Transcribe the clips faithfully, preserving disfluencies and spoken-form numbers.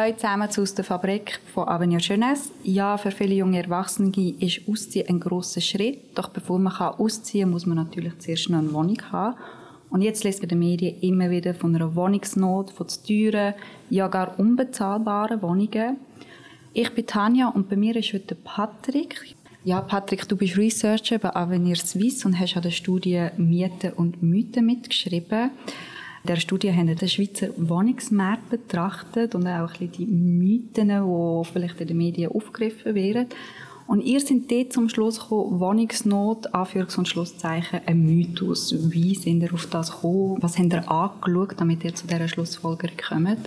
Hallo zusammen aus der Fabrik von Avenir Jeunesse. Ja, für viele junge Erwachsene ist Ausziehen ein grosser Schritt. Doch bevor man ausziehen kann, muss man natürlich zuerst noch eine Wohnung haben. Und jetzt lesen wir in den Medien immer wieder von einer Wohnungsnot, von zu teuren, ja gar unbezahlbaren Wohnungen. Ich bin Tanja und bei mir ist heute Patrick. Ja, Patrick, du bist Researcher bei Avenir Suisse und hast an der Studie Mieten und Mythen mitgeschrieben. In dieser Studie haben wir den Schweizer Wohnungsmarkt betrachtet und auch ein bisschen die Mythen, die vielleicht in den Medien aufgegriffen werden. Und ihr seid dort zum Schluss gekommen, Wohnungsnot, Anführungs- und Schlusszeichen, ein Mythos. Wie sind ihr auf das gekommen? Was habt ihr angeschaut, damit ihr zu dieser Schlussfolgerung kommt?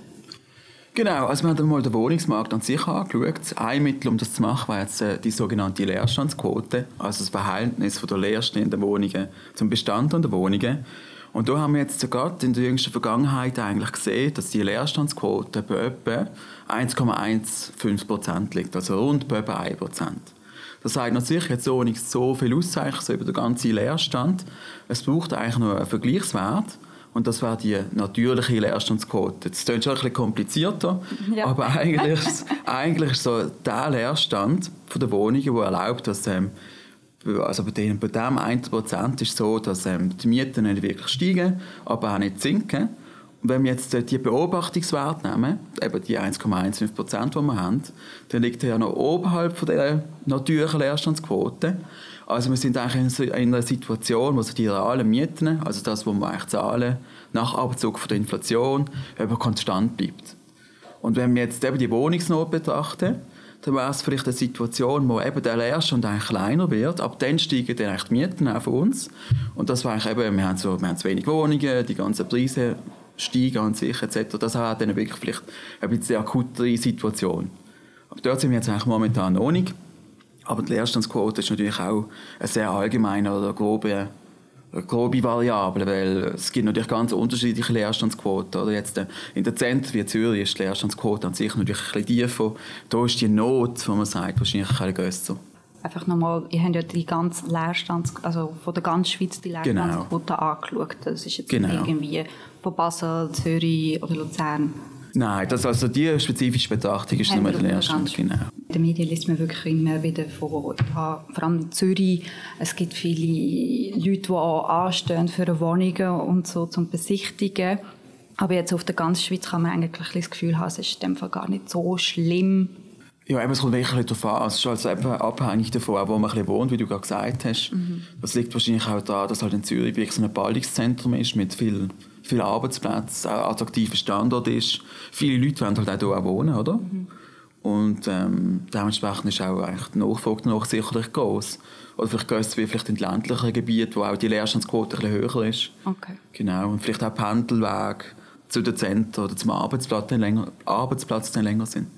Genau, also wir haben mal den Wohnungsmarkt an sich angeschaut. Ein Mittel, um das zu machen, war jetzt die sogenannte Leerstandsquote, also das Verhältnis von der leerstehenden Wohnungen zum Bestand an der Wohnungen. Und da haben wir jetzt sogar in der jüngsten Vergangenheit eigentlich gesehen, dass die Leerstandsquote bei etwa eins Komma fünfzehn Prozent liegt, also rund bei etwa ein Prozent. Das sagt natürlich jetzt so nicht so viel auszeichnen so über den ganzen Leerstand. Es braucht eigentlich noch einen Vergleichswert. Und das wäre die natürliche Leerstandsquote. Das klingt schon ein bisschen komplizierter, ja. aber eigentlich, eigentlich ist so der Leerstand von der Wohnungen, der erlaubt, dass ähm, also bei dem, bei dem ein Prozent ist so, dass ähm, die Mieten nicht wirklich steigen, aber auch nicht sinken. Und wenn wir jetzt äh, die Beobachtungswerte nehmen, eben die eins Komma fünfzehn Prozent, die wir haben, dann liegt er ja noch oberhalb von der natürlichen Leerstandsquote. Also wir sind eigentlich in einer Situation, wo die realen Mieten, also das, was wir eigentlich zahlen, nach Abzug von der Inflation, eben konstant bleibt. Und wenn wir jetzt eben die Wohnungsnot betrachten, dann wäre es vielleicht eine Situation, wo eben der Leerstand eigentlich kleiner wird. Ab dann steigen dann eigentlich die Mieten auch von uns. Und das war eigentlich eben, wir haben, so, wir haben zu wenig Wohnungen, die ganzen Preise steigen an sich et cetera. Das wäre dann wirklich vielleicht ein bisschen eine akutere Situation. Aber dort sind wir jetzt eigentlich momentan noch nicht. Aber die Leerstandsquote ist natürlich auch eine sehr allgemeine oder grobe, eine grobe Variable, weil es gibt natürlich ganz unterschiedliche Leerstandsquoten. Oder jetzt in den Zentren wie Zürich ist die Leerstandsquote an sich natürlich ein bisschen tiefer. Da ist die Not, wo man sagt, wahrscheinlich ein bisschen grösser. Einfach nochmal, ihr habt ja die ganze Leerstands, also von der ganzen Schweiz die Leerstandsquote genau. angeschaut. Das ist jetzt genau. irgendwie von Basel, Zürich oder Luzern. Nein, das, also die spezifische Betrachtung ist nur der Leerstand. Genau. In den Medien liest man wirklich immer wieder von, ja, vor allem in Zürich, es gibt viele Leute, die auch anstehen für Wohnungen und so zum Besichtigen. Aber jetzt auf der ganzen Schweiz kann man eigentlich das Gefühl haben, es ist in dem Fall gar nicht so schlimm. Ja, eben, es kommt wirklich darauf an. Es ist also eben abhängig davon, wo man ein bisschen wohnt, wie du gerade gesagt hast. Mhm. Das liegt wahrscheinlich auch daran, dass halt in Zürich wirklich so ein Ballungszentrum ist mit viel viele Arbeitsplätze, auch ein attraktiver Standort ist. Viele Leute wollen halt auch hier wohnen, oder? Mhm. Und ähm, dementsprechend ist auch eigentlich die Nachfrage noch sicherlich groß. Oder vielleicht grösser wie vielleicht in ländlichen Gebieten, wo auch die Leerstandsquote ein bisschen höher ist. Okay. Genau. Und vielleicht auch Pendelwege zu den Zentren oder zum Arbeitsplatz dann länger, Arbeitsplatz dann länger sind.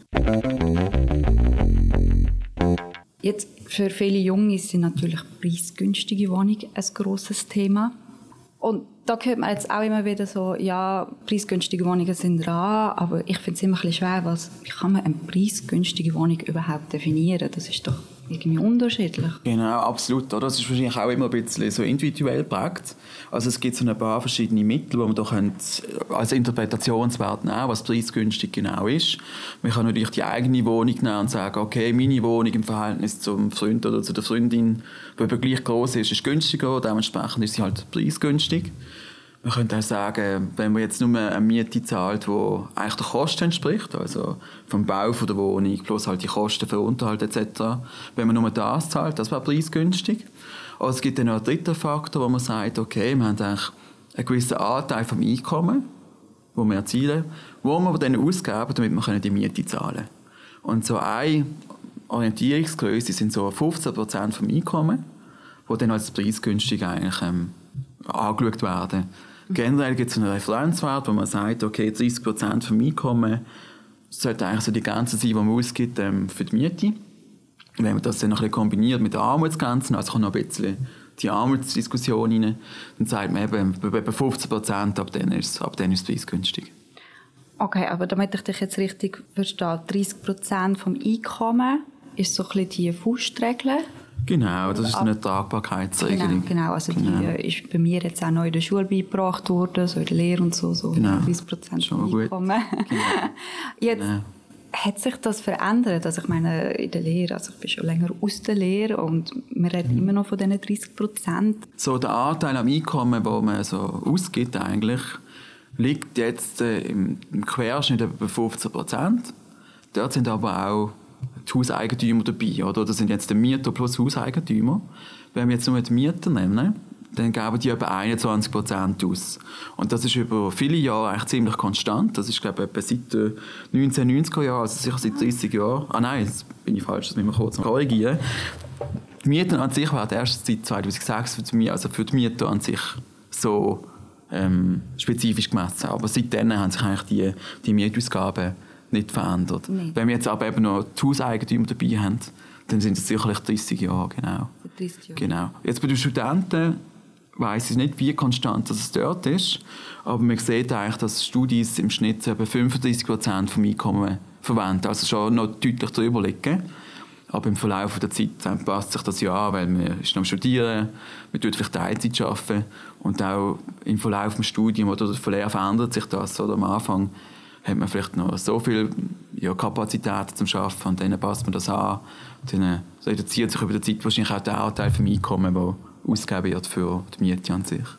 Jetzt für viele Junge sind natürlich preisgünstige Wohnungen ein grosses Thema. Und da hört man jetzt auch immer wieder so, ja, preisgünstige Wohnungen sind rar, aber ich finde es immer ein bisschen schwer, was, wie kann man eine preisgünstige Wohnung überhaupt definieren? Das ist doch irgendwie unterschiedlich. Genau, absolut. Das ist wahrscheinlich auch immer ein bisschen so individuell geprägt. Also es gibt so ein paar verschiedene Mittel, die man da als Interpretationswert nehmen, was preisgünstig genau ist. Man kann natürlich die eigene Wohnung nehmen und sagen, okay, meine Wohnung im Verhältnis zum Freund oder zu der Freundin, die eben gleich gross ist, ist günstiger, dementsprechend ist sie halt preisgünstig. Man könnte auch sagen, wenn man jetzt nur eine Miete zahlt, die eigentlich der Kosten entspricht, also vom Bau von der Wohnung plus halt die Kosten für Unterhalt et cetera. Wenn man nur das zahlt, das wäre preisgünstig. Aber es gibt dann noch einen dritten Faktor, wo man sagt, okay, wir haben eigentlich einen gewissen Anteil vom Einkommen, den wir erzielen, wo wir dann ausgeben, damit wir die Miete zahlen können. Und so eine Orientierungsgröße sind so fünfzehn Prozent vom Einkommen, die dann als preisgünstig eigentlich ähm, angeschaut werden. Generell gibt es einen Referenzwert, wo man sagt, okay, dreißig Prozent vom Einkommen sollte eigentlich so die Grenze sein, die man ausgibt ähm, für die Miete. Wenn man das dann noch ein bisschen kombiniert mit den Armutsgrenzen, also kommt noch ein bisschen die Armutsdiskussion rein, dann sagt man eben, bei etwa fünfzehn Prozent, ab dann ist ab dann ist es preisgünstig. Okay, aber damit ich dich jetzt richtig verstehe, dreißig Prozent vom Einkommen ist so ein bisschen die Faustregel. Genau, das ist eine Tragbarkeitsregelung. Genau, genau, also genau. Die ist bei mir jetzt auch noch in der Schule beigebracht worden, so in der Lehre und so, so genau. dreißig Prozent schon Einkommen. Genau. Jetzt, genau. Hat sich das verändert? Also ich meine, in der Lehre, also ich bin schon länger aus der Lehre und man redet mhm. immer noch von diesen dreißig Prozent. So der Anteil am Einkommen, den man so ausgibt eigentlich, liegt jetzt äh, im, im Querschnitt bei fünfzehn Prozent. Dort sind aber auch die Hauseigentümer dabei. Oder? Das sind jetzt die Mieter plus Hauseigentümer. Wenn wir jetzt nur die Mieter nehmen, dann geben die etwa einundzwanzig Prozent aus. Und das ist über viele Jahre eigentlich ziemlich konstant. Das ist, glaube ich, etwa seit den neunzehnhundertneunziger Jahren, also sicher seit dreißig Jahren. Ah nein, jetzt bin ich falsch, das müssen wir kurz korrigieren. Die Mieten an sich werden erst seit zweitausendsechs für die, also für die Mieter an sich so ähm, spezifisch gemessen. Aber seitdem haben sich eigentlich die, die Mietausgaben nicht verändert. Nee. Wenn wir jetzt aber eben noch die Hauseigentümer dabei haben, dann sind es sicherlich dreißig Jahre. Genau. dreißig Jahre. Genau. Jetzt bei den Studenten weiss ich nicht, wie konstant das es dort ist, aber man sieht eigentlich, dass Studis im Schnitt etwa fünfunddreißig Prozent vom Einkommen verwenden, also schon noch deutlich darüber liegen. Aber im Verlauf der Zeit passt sich das ja an, weil man ist noch am Studieren, man tut vielleicht Teilzeit arbeiten und auch im Verlauf des Studiums oder der Lehre verändert sich das. Oder am Anfang hat man vielleicht noch so viel ja, Kapazitäten zum Arbeiten und dann passt man das an. Dann reduziert sich über die Zeit wahrscheinlich auch der Anteil vom Einkommen, der ausgegeben wird für die Miete an sich.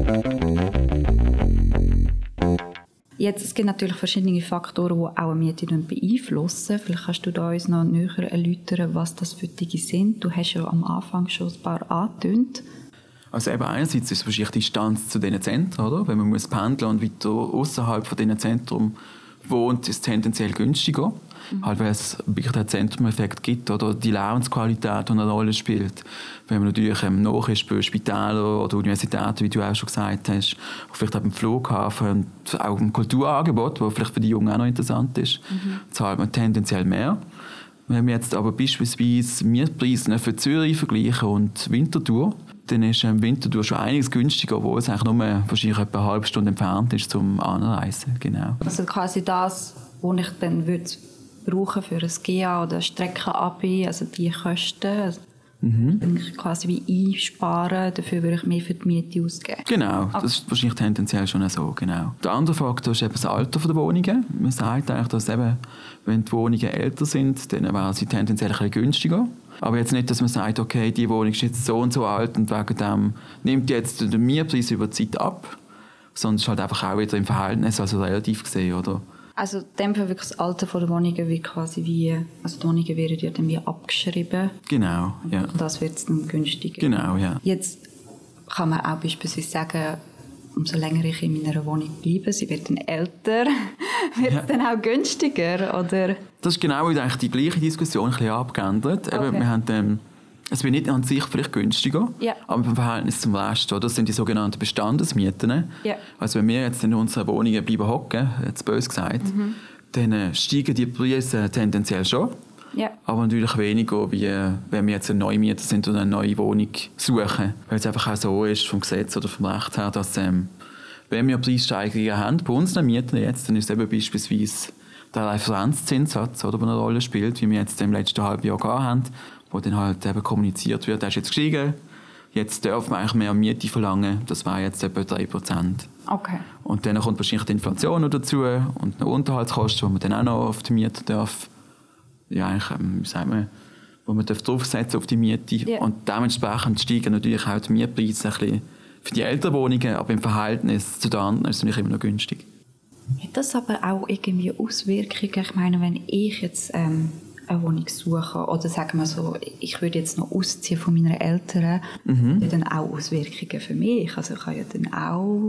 Jetzt, es gibt natürlich verschiedene Faktoren, die auch eine Miete beeinflussen. Vielleicht kannst du da uns noch näher erläutern, was das für Dinge sind. Du hast ja am Anfang schon ein paar angetönt. Also eben einerseits ist es wahrscheinlich die Distanz zu diesen Zentren, oder? Wenn man muss pendeln und weiter außerhalb von diesen Zentren wohnt, ist es tendenziell günstiger. Mhm. Halt, weil es wirklich einen Zentrumeffekt gibt oder die Lebensqualität, die eine Rolle spielt. Wenn man natürlich ähm, nach ist bei Spitälern oder Universitäten, wie du auch schon gesagt hast, vielleicht auch beim Flughafen und auch im Kulturangebot, das vielleicht für die Jungen auch noch interessant ist, mhm. zahlt man tendenziell mehr. Wenn wir jetzt aber beispielsweise Mietpreise für Zürich vergleichen und Winterthur, dann ist ähm, Winterthur schon einiges günstiger, obwohl es eigentlich nur wahrscheinlich etwa eine halbe Stunde entfernt ist zum Anreisen. Genau. Also quasi das, was ich dann würde brauchen für ein G A oder Streckenabi, also die Kosten, also mhm. dann quasi wie einsparen, dafür würde ich mehr für die Miete ausgeben. Genau, okay. Das ist wahrscheinlich tendenziell schon so. Genau. Der andere Faktor ist eben das Alter der Wohnungen. Man sagt eigentlich, dass eben, wenn die Wohnungen älter sind, dann wären sie tendenziell ein bisschen günstiger. Aber jetzt nicht, dass man sagt, okay, die Wohnung ist jetzt so und so alt und wegen dem nimmt jetzt der Mietpreis über die Zeit ab, sondern es ist halt einfach auch wieder im Verhältnis, also relativ gesehen, oder? Also in dem Fall wirklich das Alter der Wohnungen wird quasi wie, also die Wohnungen werden ja dann wie abgeschrieben. Genau, ja. Und das wird es dann günstiger. Genau, ja. Jetzt kann man auch beispielsweise sagen, umso länger ich in meiner Wohnung bleibe, sie wird dann älter, wird ja. es dann auch günstiger, oder? Das ist genau eigentlich die gleiche Diskussion ein bisschen abgeändert. Okay. Eben, wir haben, ähm, es wird nicht an sich vielleicht günstiger, ja. aber im Verhältnis zum Rest, das sind die sogenannten Bestandesmieten. Ja. Also wenn wir jetzt in unseren Wohnungen bleiben hocken, jetzt bös gesagt, mhm. dann äh, steigen die Preise tendenziell schon. Ja. Aber natürlich weniger, wie wenn wir jetzt ein Neumieter sind und eine neue Wohnung suchen. Weil es einfach auch so ist, vom Gesetz oder vom Recht her, dass ähm, wenn wir Preissteigerungen haben, bei unseren Mieten jetzt, dann ist es eben beispielsweise der Referenzzinssatz, der eine Rolle spielt, wie wir jetzt im letzten halben Jahr gehabt haben, wo dann halt eben kommuniziert wird, der ist jetzt gestiegen, jetzt dürfen wir eigentlich mehr Miete verlangen, das wäre jetzt etwa drei Prozent. Okay. Und dann kommt wahrscheinlich die Inflation noch dazu und eine Unterhaltskosten, die man dann auch noch auf die Miete darf. Ja, eigentlich, ähm, wie sagt man, wo man draufsetzen auf die Miete. Yeah. Und dementsprechend steigen natürlich auch die Mietpreise ein bisschen für die älteren Wohnungen, aber im Verhältnis zu den anderen ist es natürlich immer noch günstig. Hat das aber auch irgendwie Auswirkungen? Ich meine, wenn ich jetzt ähm, eine Wohnung suche oder sagen wir so, ich würde jetzt noch ausziehen von meinen Eltern, mhm. hat dann auch Auswirkungen für mich? Also ich habe ja dann auch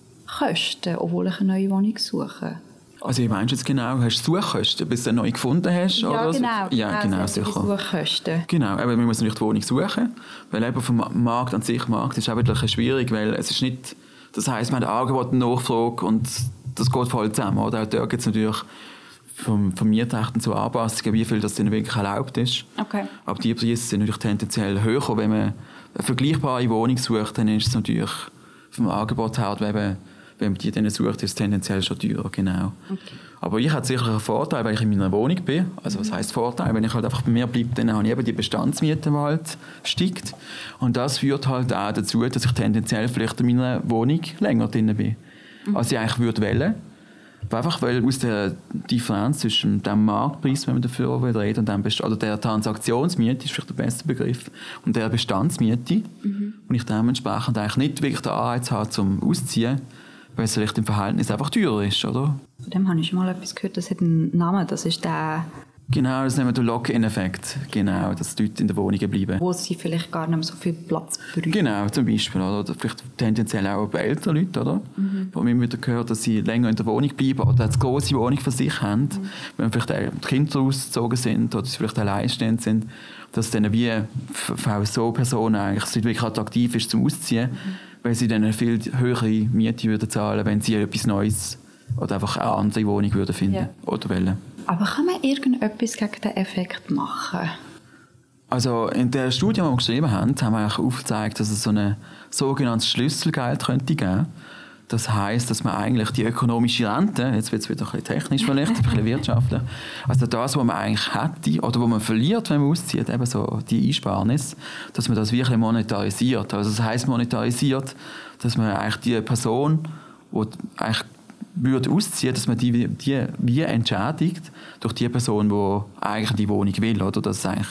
Kosten, obwohl ich eine neue Wohnung suche. Also wie meinst du jetzt genau? Hast du Suchkosten, bis du eine neue gefunden hast? Ja, oder? genau. Ja, genau, also sicher. Suchkosten. Genau, aber man muss natürlich die Wohnung suchen, weil eben vom Markt an sich, Markt ist auch wirklich schwierig, weil es ist nicht, das heisst, man hat Angebot und Nachfrage und das geht voll zusammen. Oder? Auch da gibt es natürlich vom, vom Mietrecht zu Anpassungen, wie viel das denn wirklich erlaubt ist. Okay. Aber die Preise sind natürlich tendenziell höher. Wenn man eine vergleichbare Wohnung sucht, dann ist es natürlich vom Angebot her, eben, wenn man die dann sucht, ist es tendenziell schon teurer, genau. Okay. Aber ich habe sicher einen Vorteil, weil ich in meiner Wohnung bin. Also was heisst Vorteil? Wenn ich halt einfach bei mir bleibe, dann habe ich eben die Bestandsmiete, die halt steigt. Und das führt halt auch dazu, dass ich tendenziell vielleicht in meiner Wohnung länger drin bin. Mhm. Als ich eigentlich würde wollen. Einfach weil aus der Differenz zwischen dem Marktpreis, wenn man dafür reden, und dem Best- oder der Transaktionsmiete, ist vielleicht der beste Begriff, und der Bestandsmiete, mhm. und ich dementsprechend eigentlich nicht wirklich den Anreiz habe, zum Ausziehen, weil es vielleicht im Verhältnis einfach teurer ist, oder? Von dem habe ich schon mal etwas gehört, das hat einen Namen, das ist der... Genau, das nennen wir den Lock-in-Effekt. Genau, dass die Leute in der Wohnung bleiben. Wo sie vielleicht gar nicht mehr so viel Platz brauchen. Genau, zum Beispiel. Oder vielleicht tendenziell auch bei älteren Leuten, oder? Mhm. Wo man immer wieder gehört, dass sie länger in der Wohnung bleiben oder eine grosse Wohnung für sich haben. Mhm. Wenn vielleicht die Kinder ausgezogen sind oder sie vielleicht alleinstehend sind, dass dann wie für so Personen eigentlich es nicht wirklich attraktiv ist zum Ausziehen, mhm. weil sie dann eine viel höhere Miete würden zahlen, wenn sie etwas Neues oder einfach eine andere Wohnung würden finden ja. oder wollen. Aber kann man irgendetwas gegen den Effekt machen? Also in der Studie, die wir geschrieben haben, haben wir eigentlich aufgezeigt, dass es so ein sogenanntes Schlüsselgeld könnte geben. Das heisst, dass man eigentlich die ökonomische Rente, jetzt wird es wieder ein bisschen technisch vielleicht, ein bisschen wirtschaftlich, also das, was man eigentlich hätte oder was man verliert, wenn man auszieht, eben so die Einsparnis, dass man das wirklich monetarisiert. Also das heisst monetarisiert, dass man eigentlich die Person, die eigentlich würde ausziehen, dass man die, die wie entschädigt durch die Person, die eigentlich die Wohnung will, oder? Dass eigentlich,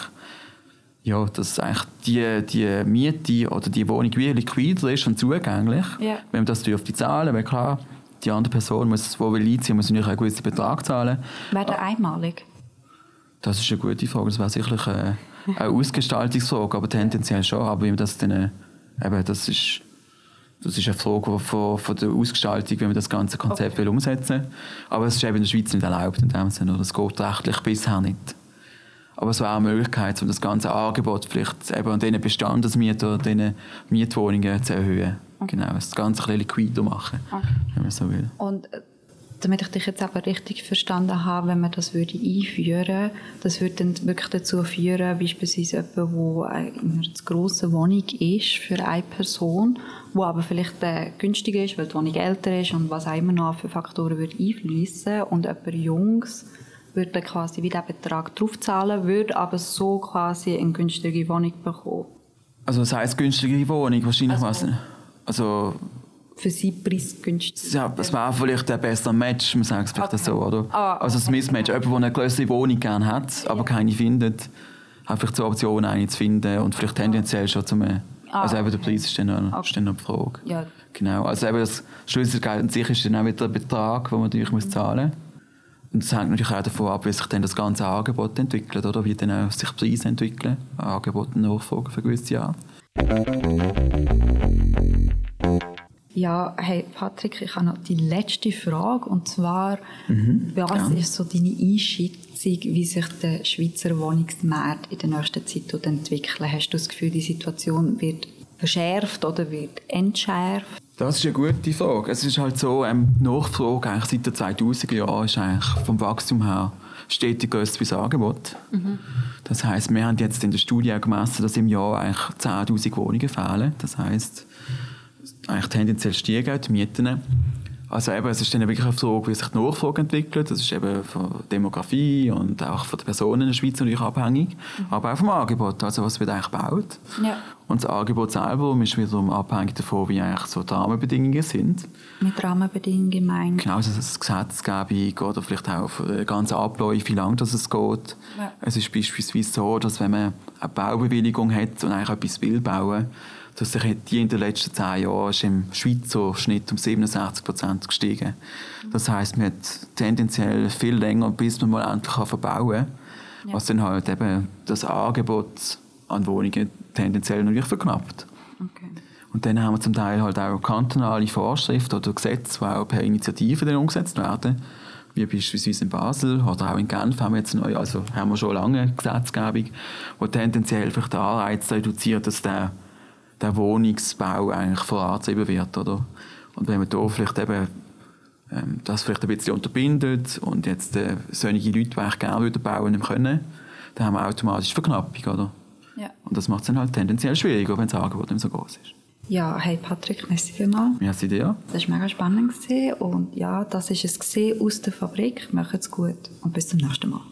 ja, dass eigentlich die, die Miete oder die Wohnung wie liquider ist und zugänglich, yeah. wenn man das dürfte zahlen, weil klar, die andere Person, muss, die will einziehen, muss natürlich einen gewissen Betrag zahlen. Wäre der einmalig? Das ist eine gute Frage, das wäre sicherlich eine, eine Ausgestaltungsfrage, aber tendenziell schon, aber wie man das dann, eben, das ist Das ist eine Frage von, von der Ausgestaltung, wenn man das ganze Konzept okay. will umsetzen will. Aber es ist eben in der Schweiz nicht erlaubt in dem Sinne. Das geht rechtlich bisher nicht. Aber es wäre eine Möglichkeit, um das ganze Angebot vielleicht eben an diesen Bestandesmietern, diesen Mietwohnungen zu erhöhen. Okay. Genau, das Ganze ein bisschen liquider machen, okay. wenn man so will. Und damit ich dich jetzt aber richtig verstanden habe, wenn man das würde einführen würde, das würde dann wirklich dazu führen, beispielsweise jemand, der eine zu grosse Wohnung ist für eine Person, die aber vielleicht äh, günstiger ist, weil die Wohnung älter ist und was auch immer noch für Faktoren würde einfließen und jemand Jungs würde dann quasi wie diesen Betrag draufzahlen, würde aber so quasi eine günstige Wohnung bekommen. Also das heisst günstigere Wohnung, wahrscheinlich also, was? Also für sie preisgünstig. Ja, es wäre vielleicht ein besserer Match, man sagt es vielleicht okay. so, oder? Ah, also das Mismatch, jemand, der eine größere Wohnung gerne hat, aber keine findet, hat vielleicht die Option, eine zu finden und vielleicht tendenziell schon zum... Ah, also eben der Preis ist dann noch, okay. ist dann noch die Frage. Ja. Genau, also eben das Schlüsselgeld an sich ist dann auch wieder ein Betrag, den man natürlich mhm. muss zahlen muss. Und das hängt natürlich auch davon ab, wie sich dann das ganze Angebot entwickelt, oder wie dann auch sich Preise entwickeln, Angebot und Nachfrage für gewisse Jahre. Ja, hey Patrick, ich habe noch die letzte Frage, und zwar, mhm, was ja. ist so deine Einschätzung, wie sich der Schweizer Wohnungsmarkt in der nächsten Zeit entwickelt? Hast du das Gefühl, die Situation wird verschärft oder wird entschärft? Das ist eine gute Frage. Es ist halt so, ähm, die Nachfrage eigentlich seit den zweitausender Jahren ist eigentlich vom Wachstum her stetig grösser wie das Angebot. Mhm. Das heisst, wir haben jetzt in der Studie auch gemessen, dass im Jahr eigentlich zehntausend Wohnungen fehlen. Das heisst, eigentlich tendenziell steigen die Mieten. Also eben, es ist dann wirklich eine Frage, wie sich die Nachfrage entwickelt. Das ist eben von der Demografie und auch von den Personen in der Schweiz natürlich abhängig. Mhm. Aber auch vom Angebot, also was wird eigentlich gebaut. Ja. Und das Angebot selber ist wiederum abhängig davon, wie eigentlich so die Rahmenbedingungen sind. Mit Rahmenbedingungen gemeint? Genau, also das Gesetzgebung oder vielleicht auch die ganzen Abläufe, wie lange das es geht. Ja. Es ist beispielsweise so, dass wenn man eine Baubewilligung hat und eigentlich etwas will bauen, dass sich die in den letzten zehn Jahren ist im Schweizer Schnitt um siebenundsechzig Prozent gestiegen. Das heisst, man hat tendenziell viel länger, bis man mal endlich verbauen kann, ja. was dann halt eben das Angebot an Wohnungen tendenziell natürlich verknappt. Okay. Und dann haben wir zum Teil halt auch kantonale Vorschriften oder Gesetze, die auch per Initiative dann umgesetzt werden, wie beispielsweise in Basel oder auch in Genf haben wir jetzt neu, also haben wir schon lange eine Gesetzgebung, die tendenziell vielleicht den Anreiz reduziert, dass der der Wohnungsbau eigentlich vorangetrieben wird, oder? Und wenn man da vielleicht eben ähm, das vielleicht ein bisschen unterbindet und jetzt äh, solche Leute, die eigentlich gerne bauen können, dann haben wir automatisch Verknappung, oder? Ja. Und das macht es dann halt tendenziell schwieriger, wenn das Angebot nicht so groß ist. Ja, hey Patrick, merci vielmals. Merci dir. Das war mega spannend und ja, das war es aus der Fabrik. Macht's gut und bis zum nächsten Mal.